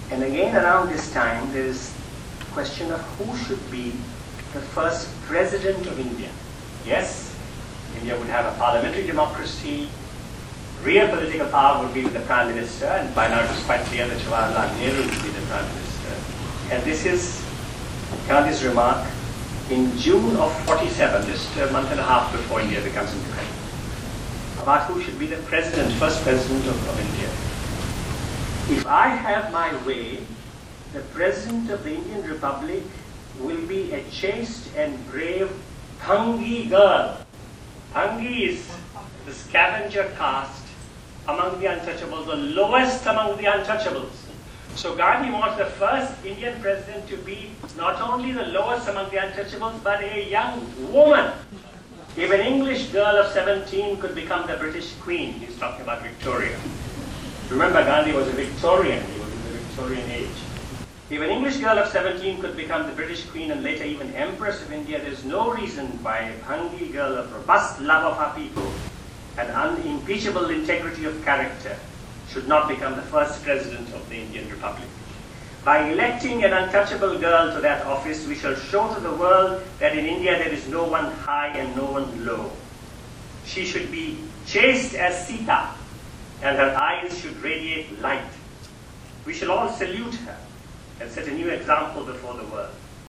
And again, around this time, there is the question of who should be the first president of India. Yes, India would have a parliamentary democracy. Real political power would be with the Prime Minister, and by now it was quite clear that Jawaharlal Nehru would be the Prime Minister. And this is Gandhi's remark in June of 47, just a month and a half before India becomes independent, about who should be the president, first president of India. If I have my way, the president of the Indian Republic will be a chaste and brave Bhangi girl. Bhangi is the scavenger caste among the untouchables, the lowest among the untouchables. So Gandhi wants the first Indian president to be not only the lowest among the untouchables, but a young woman. If an English girl of 17 could become the British queen, he's talking about Victoria. Remember, Gandhi was a Victorian, he was in the Victorian age. If an English girl of 17 could become the British queen and later even Empress of India, there's no reason why a Bhangi girl of robust love of her people and unimpeachable integrity of character should not become the first president of the Indian Republic. By electing an untouchable girl to that office, we shall show to the world that in India there is no one high and no one low. She should be chaste as Sita, and her eyes should radiate light. We shall all salute her and set a new example before the world.